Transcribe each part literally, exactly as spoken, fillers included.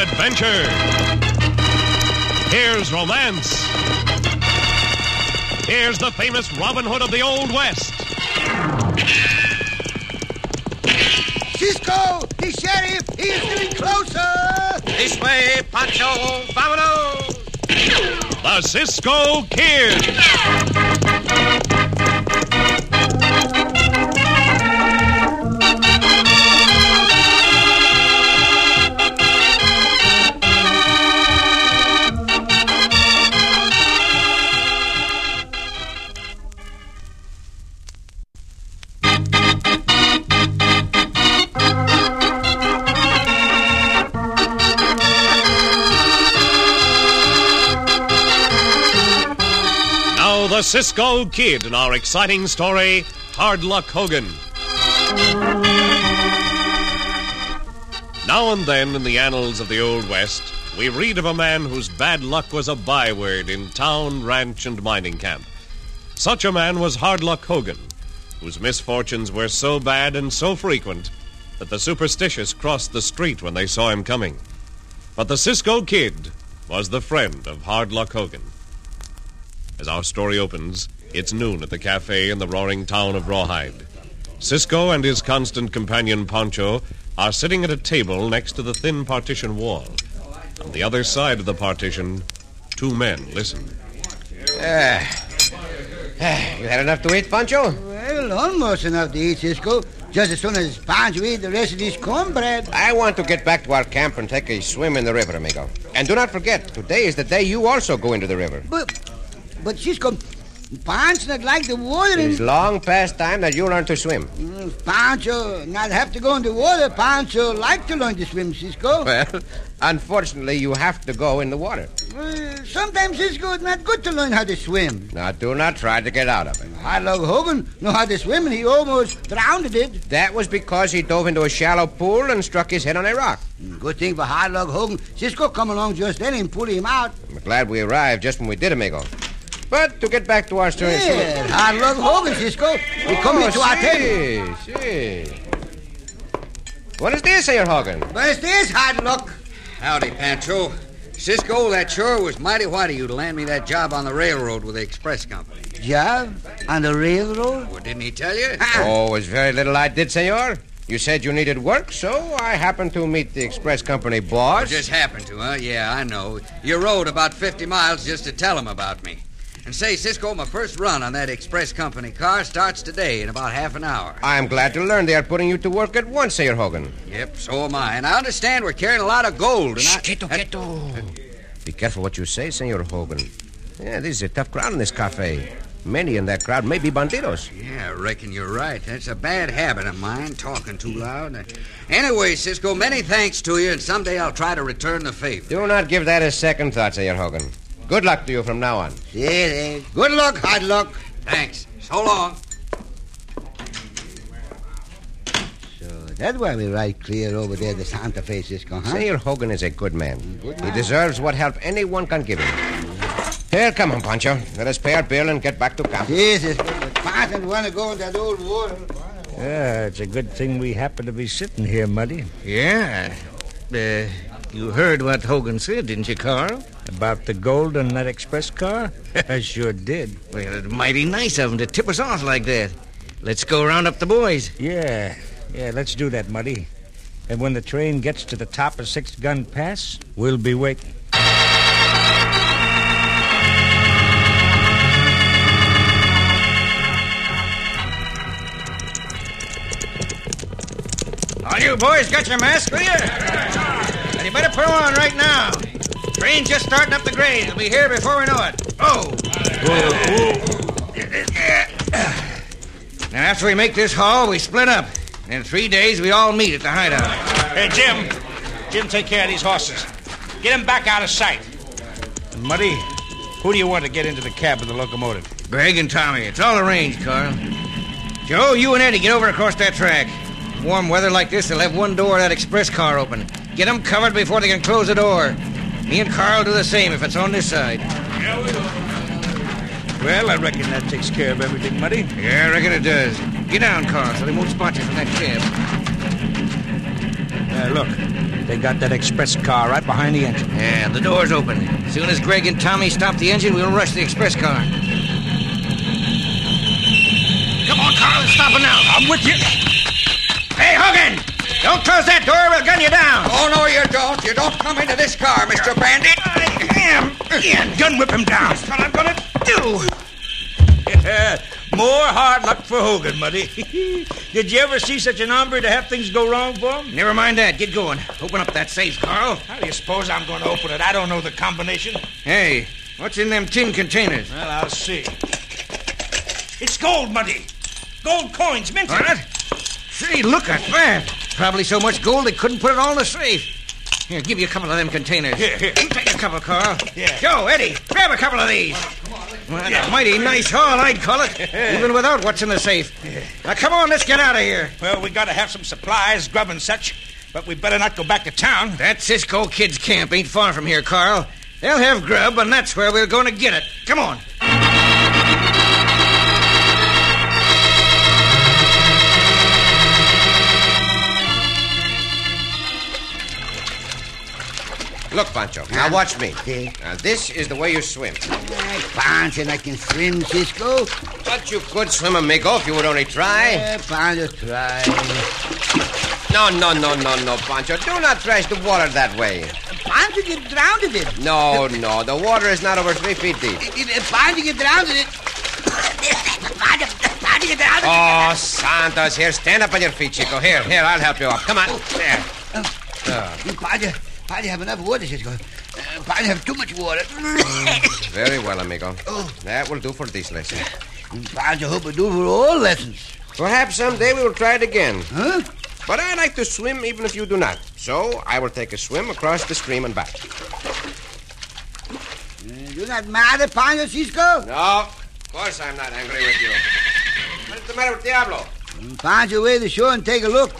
adventure. Here's romance. Here's the famous Robin Hood of the Old West. Cisco, the sheriff, he is getting closer. This way, Pancho, vámonos. The Cisco Kid. The Cisco Kid in our exciting story, Hard Luck Hogan. Now and then in the annals of the Old West, we read of a man whose bad luck was a byword in town, ranch, and mining camp. Such a man was Hard Luck Hogan, whose misfortunes were so bad and so frequent that the superstitious crossed the street when they saw him coming. But the Cisco Kid was the friend of Hard Luck Hogan. As our story opens, it's noon at the cafe in the roaring town of Rawhide. Cisco and his constant companion Pancho are sitting at a table next to the thin partition wall. On the other side of the partition, two men listen. Uh, uh, you had enough to eat, Pancho? Well, almost enough to eat, Cisco. Just as soon as Pancho eat the rest of this cornbread. I want to get back to our camp and take a swim in the river, amigo. And do not forget, today is the day you also go into the river. But... But, Cisco, Pancho not like the water. It is long past time that you learn to swim. Mm, Pancho not have to go in the water. Pancho like to learn to swim, Cisco. Well, unfortunately, you have to go in the water. Uh, sometimes, Cisco, it's not good to learn how to swim. Now, do not try to get out of it. Hard Luck Hogan know how to swim, and he almost drowned it. That was because he dove into a shallow pool and struck his head on a rock. Good thing for Hard Luck Hogan. Cisco come along just then and pull him out. I'm glad we arrived just when we did, amigo. But to get back to our story... Yeah, Hard Luck Hogan, Cisco. We come oh, into our table. Si, si. What is this, Senor Hogan? What is this, Hard Luck? Howdy, Pancho. Cisco, that sure was mighty white of you to land me that job on the railroad with the express company. Job? On the railroad? Well, didn't he tell you? Oh, it was very little I did, senor. You said you needed work, so I happened to meet the express company boss. You just happened to, huh? Yeah, I know. You rode about fifty miles just to tell him about me. And say, Cisco, my first run on that express company car starts today in about half an hour. I am glad to learn they are putting you to work at once, Senor Hogan. Yep, so am I. And I understand we're carrying a lot of gold. And Shh, I... quieto, quieto. Be careful what you say, Senor Hogan. Yeah, this is a tough crowd in this cafe. Many in that crowd may be bandidos. Yeah, I reckon you're right. That's a bad habit of mine, talking too loud. Anyway, Cisco, many thanks to you, and someday I'll try to return the favor. Do not give that a second thought, Senor Hogan. Good luck to you from now on. Yeah, good luck, Hard Luck. Thanks. So long. So that's why we ride clear over there to Santa Fe, Cisco, huh? Senor Hogan is a good man. Good He man. deserves what help anyone can give him. Here, come on, Pancho. Let us pay our bill and get back to camp. Yes, Cisco, but Pancho don't want to go in that old water. Yeah, it's a good thing we happen to be sitting here, Muddy. Yeah. Uh, you heard what Hogan said, didn't you, Carl? About the gold in that express car? I sure did. Well, it's mighty nice of him to tip us off like that. Let's go round up the boys. Yeah, yeah, let's do that, Muddy. And when the train gets to the top of Six Gun Pass, we'll be waiting. All you boys got your masks with you? And you better put them on right now. Train's just starting up the grade. It'll be here before we know it. Oh! Now, after we make this haul, we split up. In three days, we all meet at the hideout. Hey, Jim. Jim, take care of these horses. Get them back out of sight. And Muddy, who do you want to get into the cab of the locomotive? Greg and Tommy. It's all arranged, Carl. Joe, you and Eddie get over across that track. Warm weather like this, they'll have one door of that express car open. Get them covered before they can close the door. Me and Carl do the same if it's on this side. Yeah, we will. Well, I reckon that takes care of everything, Muddy. Yeah, I reckon it does. Get down, Carl, so they won't spot you from that cab. Uh, look, They got that express car right behind the engine. Yeah, the door's open. As soon as Greg and Tommy stop the engine, we'll rush the express car. Come on, Carl, it's stopping now. I'm with you. Hey, Hogan! Don't close that door, we'll gun you down. Oh, no, you don't. You don't come into this car, Mister Bandit. I am. Ian, gun whip him down. That's what I'm going to do. Yeah, more hard luck for Hogan, Muddy. Did you ever see such an hombre to have things go wrong for him? Never mind that. Get going. Open up that safe, Carl. How do you suppose I'm going to open it? I don't know the combination. Hey, what's in them tin containers? Well, I'll see. It's gold, Muddy. Gold coins, minted. What? Say, look at that. Probably so much gold they couldn't put it all in the safe. Here, give you a couple of them containers. Here, here. Take a couple, Carl. Yeah. Joe, Eddie, grab a couple of these. Well, Yeah. a mighty nice haul, I'd call it. Even without what's in the safe. Now, come on, let's get out of here. Well, we got to have some supplies, grub and such, but we better not go back to town. That Cisco Kids camp ain't far from here, Carl. They'll have grub, and that's where we're going to get it. Come on. Look, Pancho, now watch me. Yeah. Now, this is the way you swim. I Pancho, I can swim, Cisco. But you could swim, amigo, if you would only try. Yeah, Pancho, try. No, no, no, no, no, Pancho. Do not trash the water that way. Pancho get drowned in it. No, no, the water is not over three feet deep. If, if Pancho get drowned in it. Pancho, Pancho get drowned in it. Oh, Santos, here, stand up on your feet, Chico. Here, here, I'll help you up. Come on. There. Pancho, Pancho have enough water, Cisco. Uh, Pancho have too much water. Very well, amigo. Oh. That will do for this lesson. Pancho hope we do for all lessons. Perhaps someday we will try it again. Huh? But I like to swim even if you do not. So I will take a swim across the stream and back. Uh, you're not mad at Pancho, Cisco? No, of course I'm not angry with you. What's the matter with Diablo? Pancho away the shore and take a look.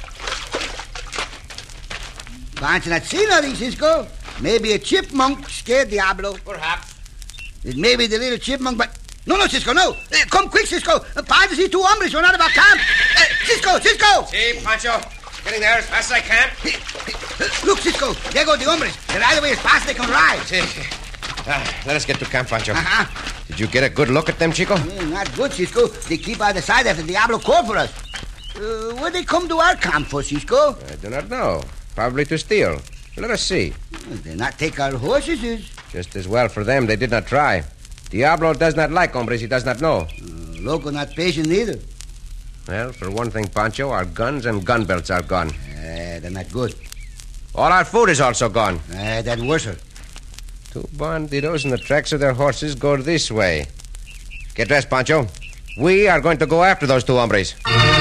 Pancho not see nothing, Cisco. Maybe a chipmunk scared Diablo. Perhaps. It may be the little chipmunk, but... No, no, Cisco, no. Uh, come quick, Cisco. Uh, Pancho sees two hombres run out of our camp. Uh, Cisco, Cisco! See, Pancho, getting there as fast as I can. Uh, look, Cisco, there go the hombres. They ride away as fast as they can ride. See. Ah, let us get to camp, Pancho. Uh-huh. Did you get a good look at them, Chico? Uh, not good, Cisco. They keep out the side after Diablo called for us. Uh, what they come to our camp for, Cisco? I do not know. Probably to steal. Let us see. Uh, they not take our horses. Is. Just as well for them, they did not try. Diablo does not like hombres he does not know. Uh, Loco not patient either. Well, for one thing, Pancho, our guns and gun belts are gone. Uh, they're not good. All our food is also gone. Uh, that's worse. Two bandidos and the tracks of their horses go this way. Get dressed, Pancho. We are going to go after those two hombres.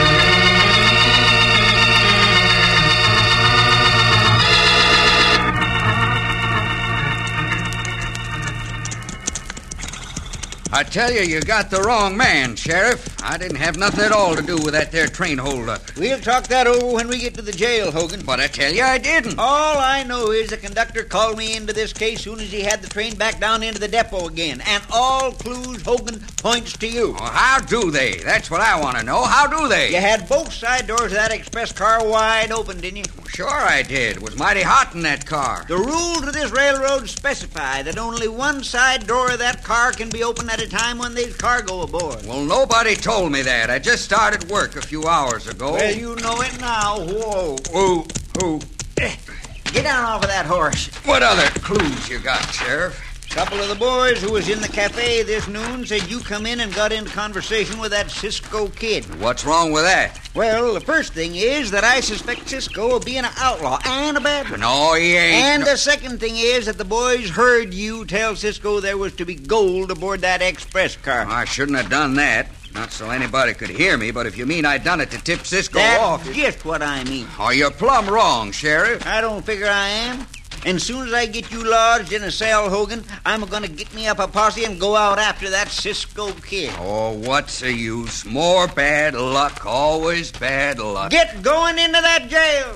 I tell you, you got the wrong man, Sheriff. I didn't have nothing at all to do with that there train holdup. We'll talk that over when we get to the jail, Hogan. But I tell you, I didn't. All I know is the conductor called me into this case soon as he had the train back down into the depot again. And all clues, Hogan, points to you. Well, how do they? That's what I want to know. How do they? You had both side doors of that express car wide open, didn't you? Sure I did. It was mighty hot in that car. The rules of this railroad specify that only one side door of that car can be open at a time when there's cargo aboard. Well, nobody told me that. I just started work a few hours ago. Well, you know it now. Whoa. Whoa. Whoa. Get down off of that horse. What other clues you got, Sheriff? A couple of the boys who was in the cafe this noon said you come in and got into conversation with that Cisco kid. What's wrong with that? Well, the first thing is that I suspect Cisco of being an outlaw and a bad one. No, he ain't. And no- the second thing is that the boys heard you tell Cisco there was to be gold aboard that express car. I shouldn't have done that. Not so anybody could hear me, but if you mean I done it to tip Cisco That's off... just what I mean. Oh, you're plumb wrong, Sheriff. I don't figure I am. And soon as I get you lodged in a cell, Hogan, I'm going to get me up a posse and go out after that Cisco kid. Oh, what's the use? More bad luck, always bad luck. Get going into that jail.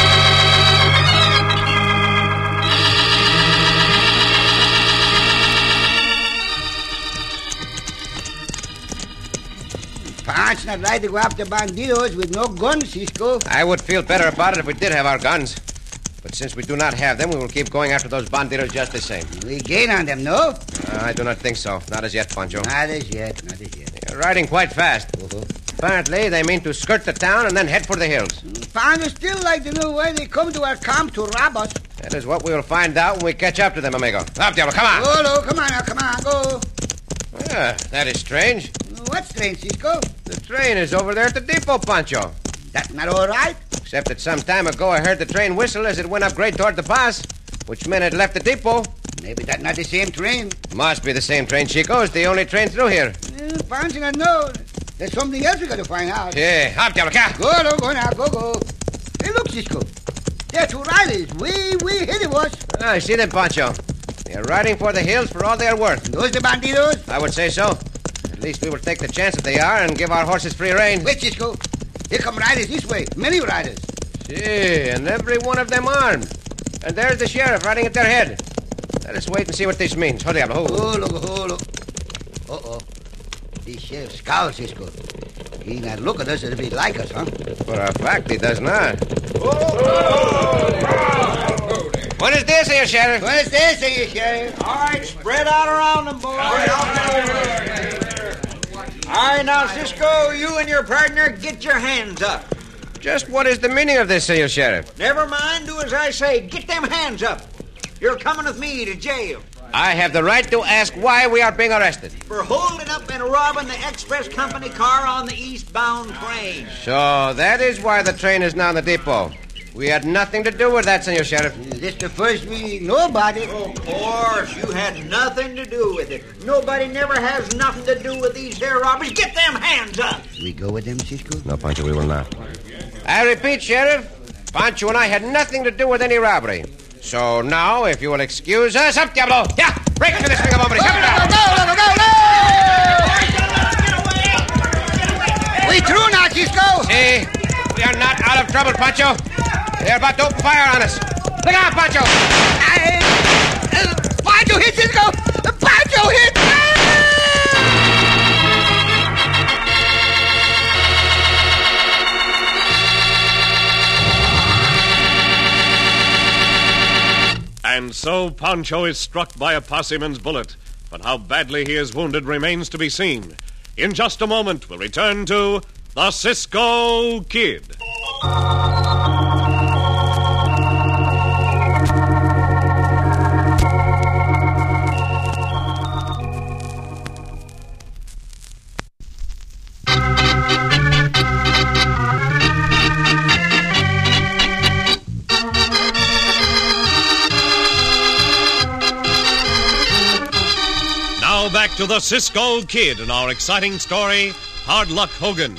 Pancho not right to go after bandidos with no guns, Cisco. I would feel better about it if we did have our guns. But since we do not have them, we will keep going after those banditos just the same. We gain on them, no? Uh, I do not think so. Not as yet, Pancho. Not as yet, not as yet. They're riding quite fast. Uh-huh. Apparently, they mean to skirt the town and then head for the hills. Pancho still like to know why they come to our camp to rob us. That is what we will find out when we catch up to them, amigo. Up, Diablo, come on. Oh, no, come on now, come on, go. Yeah, that is strange. What's strange, Cisco? The train is over there at the depot, Pancho. That's not all right. Except that some time ago I heard the train whistle as it went up grade toward the pass, which meant it left the depot. Maybe that's not the same train. Must be the same train, Chico. It's the only train through here. Uh, Pancho not know. There's something else we got to find out. Yeah, up, Diablo, come. Go, no, go now, go, go. Hey, look, Cisco. There are two riders. We, we hit it was. Ah, I see them, Pancho. They're riding for the hills for all they're worth. Those the bandidos? I would say so. At least we will take the chance that they are and give our horses free rein. Wait, Cisco. Here come riders this way. Many riders. See, and every one of them armed. And there's the sheriff riding at their head. Let us wait and see what this means. Hold up, hold. Oh, look, oh, look. Uh-oh. This sheriff scowls, Cisco. He not look at us as if he like us, huh? For a fact, he does not. What is this here, Sheriff? What is this here, Sheriff? All right, spread out around them, boys. All right, now, Cisco, you and your partner, get your hands up. Just what is the meaning of this here, Sheriff? Never mind, do as I say. Get them hands up. You're coming with me to jail. I have the right to ask why we are being arrested. For holding up and robbing the express company car on the eastbound train. So that is why the train is now in the depot. We had nothing to do with that, Senor Sheriff. This the first we know about it. Of course, you had nothing to do with it. Nobody never has nothing to do with these here robberies. Get them hands up. We go with them, Cisco? No, Pancho, we will not. I repeat, Sheriff, Pancho and I had nothing to do with any robbery. So now, if you will excuse us, up, Diablo! Yeah, break into this thing of hombre. Go, go, go, go, go, go! We through now, Cisco. See, we are not out of trouble, Pancho. They're about to open fire on us. Look out, Pancho! I, uh, Pancho hit, Cisco! Pancho hit! And so Pancho is struck by a posseman's bullet. But how badly he is wounded remains to be seen. In just a moment, we'll return to the Cisco Kid. Back to the Cisco Kid and our exciting story, Hard Luck Hogan.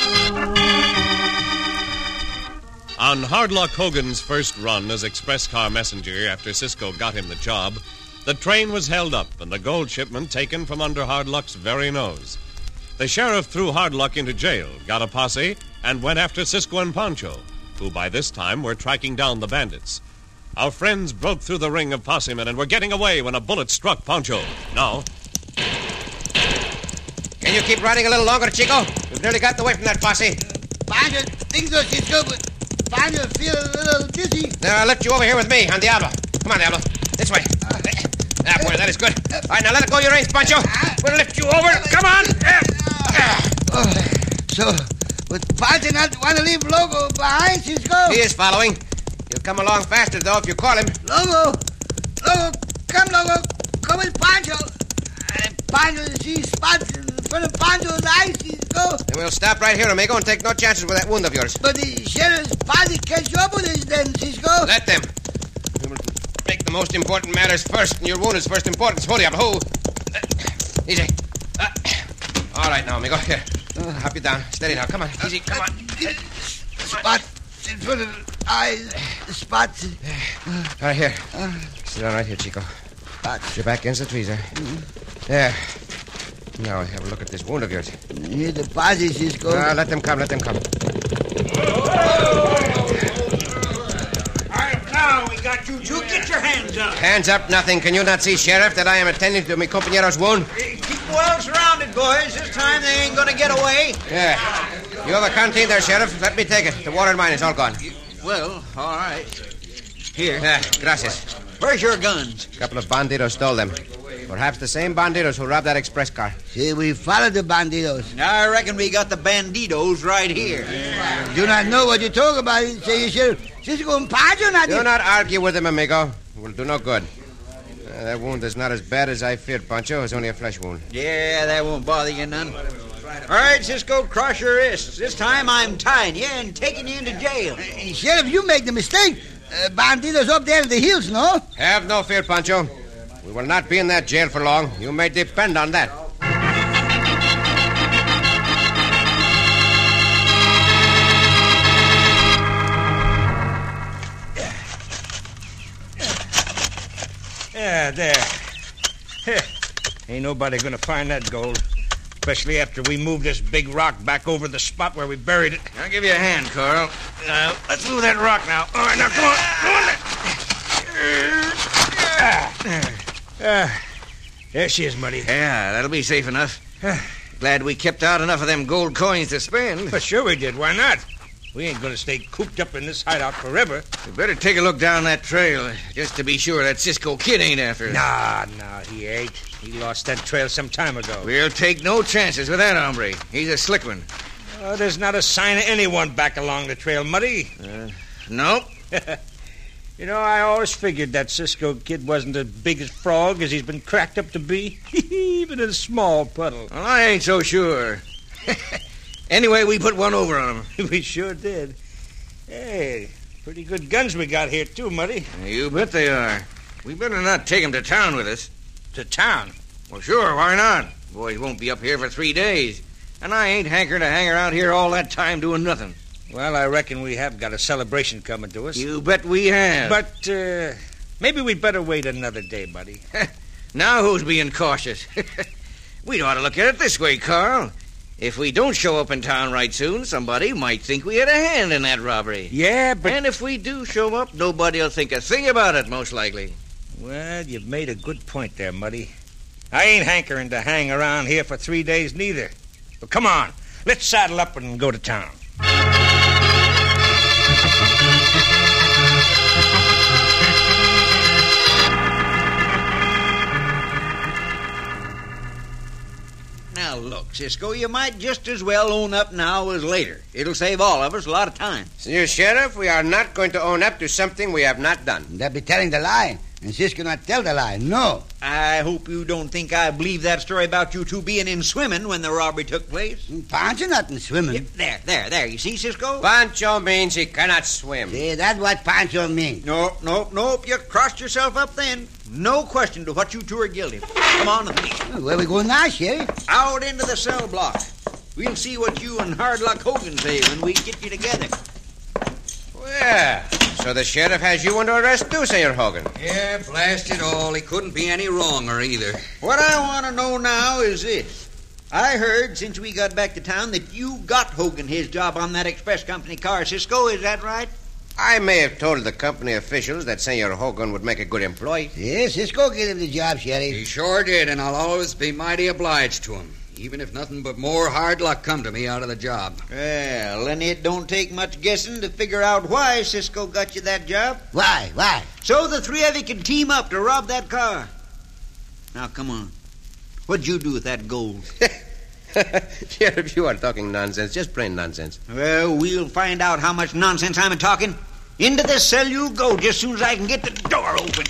On Hard Luck Hogan's first run as express car messenger after Cisco got him the job, the train was held up and the gold shipment taken from under Hard Luck's very nose. The sheriff threw Hard Luck into jail, got a posse, and went after Cisco and Pancho, who by this time were tracking down the bandits. Our friends broke through the ring of possemen and were getting away when a bullet struck Pancho. Now... Can you keep riding a little longer, Chico? We've nearly gotten away from that posse. Pancho thinks so, Cisco, but Pancho feel a little dizzy. Now, I'll lift you over here with me on Diablo. Come on, Diablo. This way. Ah, boy, that is good. All right, now let go of your reins, Pancho. We'll lift you over. Come on. Oh, so, would Pancho not want to leave Logo behind, Cisco? He is following. He'll come along faster, though, if you call him. Logo! Logo! Come, Logo! Come with Pancho! Uh, Pancho sees spots in front of Pancho's eyes, Cisco. And we'll stop right here, amigo, and take no chances with that wound of yours. But the sheriff's posse catch up with us then, Cisco. Let them. We will make the most important matters first, and your wound is first importance. Hold you up. Hold. Uh, easy. Uh, all right, now, amigo. Here. Uh, Hop you down. Steady now. Come on. Easy. Come on. Spots in front of the eyes. Spots. All right, here. Sit down right here, Chico. Spots. Your back against the tweezer. There. Now, have a look at this wound of yours. Here's the posse, Cisco. Uh, let them come. Let them come. All right, now we got you two. Get your hands up. Hands up, nothing. Can you not see, Sheriff, that I am attending to mi compañero's wound? Keep well surrounded, boys. This time they ain't going to get away. Yeah. You have a canteen there, Sheriff. Let me take it. The water in mine is all gone. Well, all right. Here. Ah, gracias. Where's your guns? A couple of bandidos stole them. Perhaps the same bandidos who robbed that express car. See, we followed the bandidos. I reckon we got the bandidos right here. Do not know what you talk about. Say you should. Cisco and Pancho not. Do not argue with him, amigo. It will do no good. Uh, that wound is not as bad as I feared, Pancho. It's only a flesh wound. Yeah, that won't bother you none. All right, Cisco, cross your wrists. This time I'm tying you and taking you into jail. Uh, Sheriff, you make the mistake. Uh, bandidos up there in the hills, no? Have no fear, Pancho. We will not be in that jail for long. You may depend on that. Yeah, there. Heh. Ain't nobody gonna find that gold. Especially after we move this big rock back over the spot where we buried it. I'll give you a hand, Carl. Uh, let's move that rock now. All right, now come on. Come on. Uh, there she is, Muddy. Yeah, that'll be safe enough. Glad we kept out enough of them gold coins to spend. Well, sure we did. Why not? We ain't gonna stay cooped up in this hideout forever. We better take a look down that trail, just to be sure that Cisco Kid ain't after us. Nah, nah, he ain't. He lost that trail some time ago. We'll take no chances with that hombre. He's a slick one. Oh, there's not a sign of anyone back along the trail, Muddy. Uh, nope. You know, I always figured that Cisco Kid wasn't as big as frog as he's been cracked up to be. Even in a small puddle. Well, I ain't so sure. Anyway, we put one over on him. We sure did. Hey, pretty good guns we got here, too, Muddy. You bet they are. We better not take him to town with us. To town? Well, sure, why not? Boys won't be up here for three days. And I ain't hankering to hang around here all that time doing nothing. Well, I reckon we have got a celebration coming to us. You bet we have. But, uh, maybe we'd better wait another day, buddy. Now who's being cautious? We ought to look at it this way, Carl. If we don't show up in town right soon, somebody might think we had a hand in that robbery. Yeah, but... And if we do show up, nobody'll think a thing about it, most likely. Well, you've made a good point there, Muddy. I ain't hankering to hang around here for three days, neither. But come on, let's saddle up and go to town. Now, look, Cisco, you might just as well own up now as later. It'll save all of us a lot of time. Senor Sheriff, we are not going to own up to something we have not done. That be telling the lie. And Cisco not tell the lie. No. I hope you don't think I believe that story about you two being in swimming when the robbery took place. Pancho not in swimming. Yep, there, there, there. You see, Cisco? Pancho means he cannot swim. See, that's what Pancho means. No, no, nope. You crossed yourself up then. No question to what you two are guilty of. Come on with me. Where we going now, Sheriff? Out into the cell block. We'll see what you and Hard Luck Hogan say when we get you together. Well, so the sheriff has you under arrest too, Senor Hogan. Yeah, blast it all. He couldn't be any wronger either. What I want to know now is this. I heard since we got back to town that you got Hogan his job on that express company car, Cisco. Is that right? I may have told the company officials that Senor Hogan would make a good employee. Yes, Cisco gave him the job, Sheriff. He sure did, and I'll always be mighty obliged to him, even if nothing but more hard luck come to me out of the job. Well, then it don't take much guessing to figure out why Cisco got you that job. Why? Why? So the three of you can team up to rob that car. Now, come on. What'd you do with that gold? Sheriff, you are talking nonsense, just plain nonsense. Well, we'll find out how much nonsense I'm talking. Into this cell you go just as soon as I can get the door open.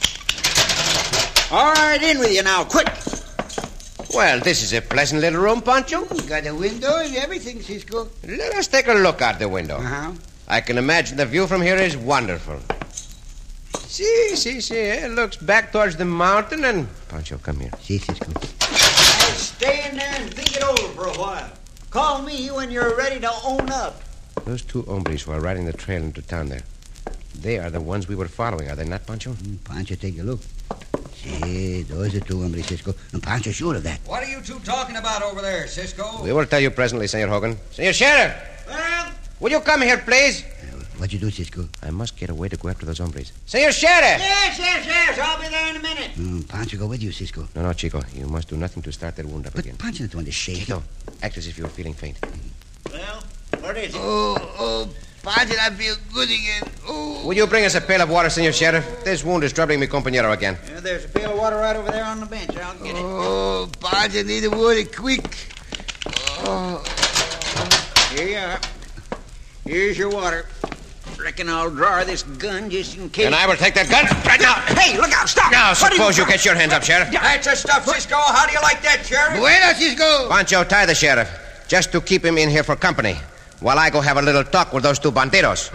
All right, in with you now, quick. Well, this is a pleasant little room, Pancho. Got a window and everything, Cisco. Let us take a look out the window. Uh-huh. I can imagine the view from here is wonderful. See, see, see, it looks back towards the mountain and... Pancho, come here. See, Cisco. Now stay in there and think it over for a while. Call me when you're ready to own up. Those two hombres who are riding the trail into town there, they are the ones we were following, are they not, Pancho? Mm, Pancho, take a look. See, those are two hombres, Cisco. And Pancho's sure of that. What are you two talking about over there, Cisco? We will tell you presently, Senor Hogan. Senor Sheriff! Well? Will you come here, please? Uh, what you do, Cisco? I must get away to go after those hombres. Senor Sheriff! Yes, yes, yes. I'll be there in a minute. Mm, Pancho go with you, Cisco. No, no, Chico. You must do nothing to start that wound up But again. Pancho not want to shake. Chico, act as if you were feeling faint. Well, what is it? Oh, oh, Pancho, I feel good again. Oh. Will you bring us a pail of water, Senor Sheriff? This wound is troubling mi compañero again. Yeah, there's a pail of water right over there on the bench. I'll get it. Oh, Pancho, need the water quick. Oh. Here you are. Here's your water. Reckon I'll draw this gun just in case. And I will take that gun right now. Hey, look out! Stop! Now, What are suppose you get your hands up, Sheriff. That's the stuff, Cisco. How do you like that, Sheriff? Bueno, Cisco. Pancho, tie the sheriff, just to keep him in here for company, while I go have a little talk with those two bandidos.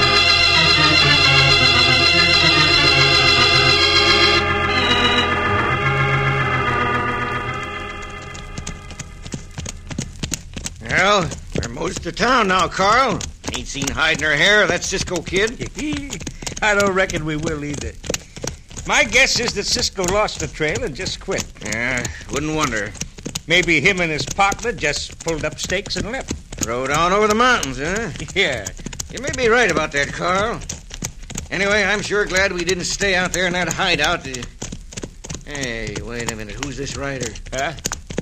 Well, we're most of town now, Carl. Ain't seen hide nor hair of that Cisco kid. I don't reckon we will either. My guess is that Cisco lost the trail and just quit. Yeah, wouldn't wonder. Maybe him and his partner just pulled up stakes and left. Rode on over the mountains, huh? Yeah. You may be right about that, Carl. Anyway, I'm sure glad we didn't stay out there in that hideout. To... Hey, wait a minute. Who's this rider? Huh?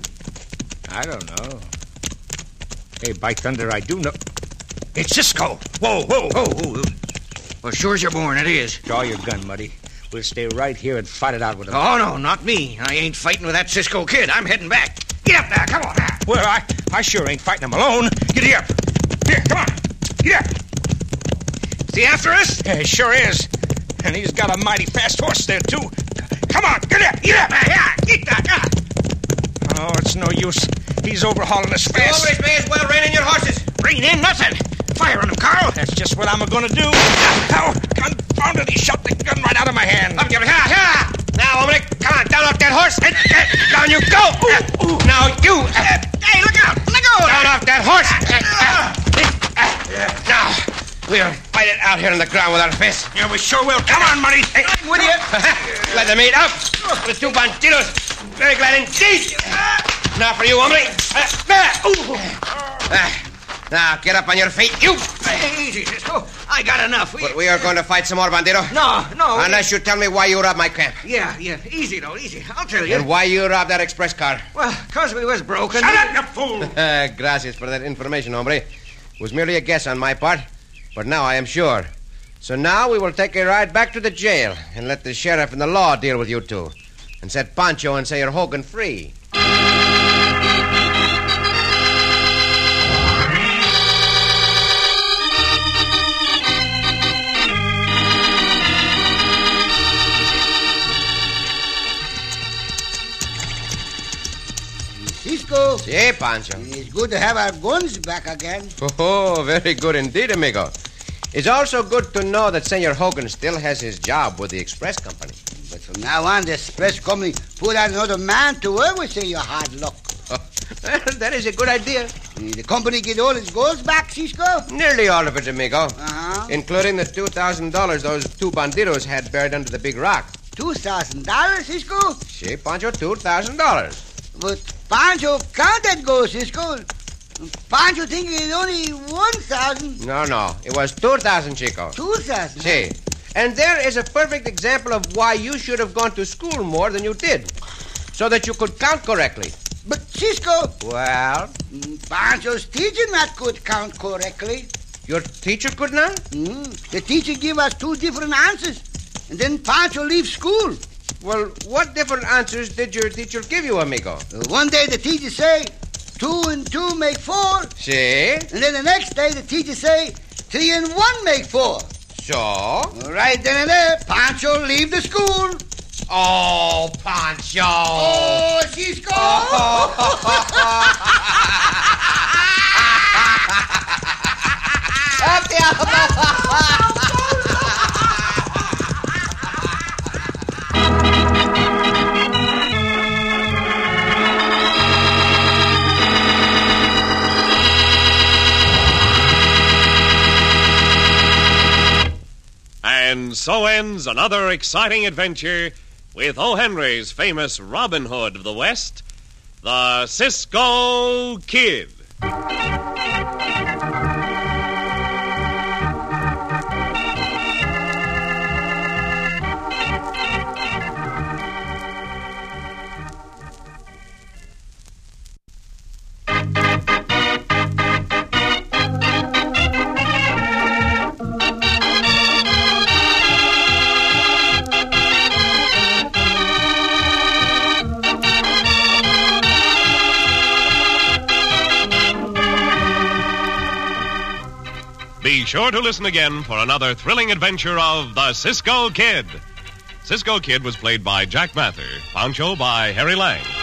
I don't know. Hey, by thunder, I do know. It's Cisco. Whoa, whoa. Oh, oh, oh. Well, sure as you're born, it is. Draw your gun, Muddy. We'll stay right here and fight it out with him. Oh, no, not me. I ain't fighting with that Cisco kid. I'm heading back. Get up there. Come on now. Well, I, I sure ain't fighting him alone. Get here. Here, come on. Get here. Is he after us? Yeah, he sure is. And he's got a mighty fast horse there, too. Come on, get here. Get here. Yeah, get that. Oh, it's no use. He's overhauling us fast. You always may as well rein in your horses. Rein in nothing. Fire on him, Carl. That's just what I'm going to do. Oh, confounded, he shot the gun right out of my hand. Up, here, here, here. Now, hombre, come on, down off that horse. And, uh, down you go. Ooh, ooh. Now, you. Uh, Hey, look out. Let go. down off that horse. Uh, uh, uh, now, we'll fight it out here on the ground with our fists. Yeah, we sure will. Come on, Muddy. Hey, With you. let them meet up. The two bandidos. Very glad indeed. Now for you, hombre. Uh, there. Uh, now, get up on your feet, you. Hey, easy, Cisco. I got enough. We... But we are going to fight some more, bandido. No, no. Unless you tell me why you robbed my camp. Yeah, yeah. Easy, though. Easy. I'll tell you. And why you robbed that express car. Well, because we was broken. Shut up, you fool! Uh, gracias for that information, hombre. It was merely a guess on my part, but now I am sure. So now we will take a ride back to the jail and let the sheriff and the law deal with you two. And set Pancho and Senor Hogan free. Cisco, Si, Pancho. it's good to have our guns back again. Oh, very good indeed, amigo. It's also good to know that Senor Hogan still has his job with the express company. But from now on, the express company put out another man to work with, say, your hard luck. Well, that is a good idea. The company get all its goals back, Cisco? Nearly all of it, amigo. Uh-huh. Including the two thousand dollars those two bandidos had buried under the big rock. Two thousand dollars, Cisco? Si, Pancho, two thousand dollars. But Pancho counted gold, Cisco. Pancho think it's only one thousand. No, no. It was two thousand, Chico. Two thousand? Si. And there is a perfect example of why you should have gone to school more than you did. So that you could count correctly. But Cisco, Well, Pancho's teacher not could count correctly. your teacher could not? Mm. The teacher give us two different answers. And then Pancho leave school. Well, what different answers did your teacher give you, amigo? Uh, one day the teacher say, two and two make four. Si. And then the next day the teacher say, three and one make four. So? All right, then and there, Pancho leave the school. Oh, Pancho. Oh, Cisco. And so ends another exciting adventure with O. Henry's famous Robin Hood of the West, the Cisco Kid. Be sure to listen again for another thrilling adventure of the Cisco Kid. Cisco Kid was played by Jack Mather, Pancho by Harry Lang.